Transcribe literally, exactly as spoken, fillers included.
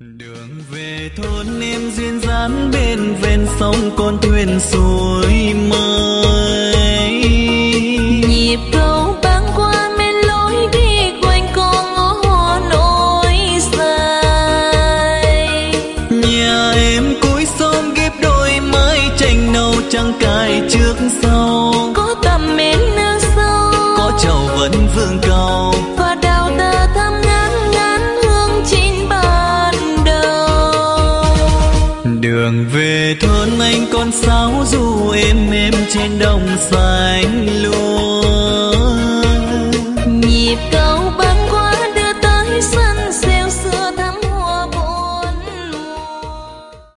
Đường về thôn em duyên dáng bên ven sông con thuyền xuôi mới. Nhịp cầu băng qua men lối đi quanh con ngõ hoa nối dài. Nhà em cuối sông ghép đôi mái tranh nâu trắng cài trước sau. Có tầm mến nước sâu, có trầu vẫn vương cầu và đào ta thăm ngán ngán hương chín ban đầu. Đường về thôn anh con sáo du êm êm trên đồng xanh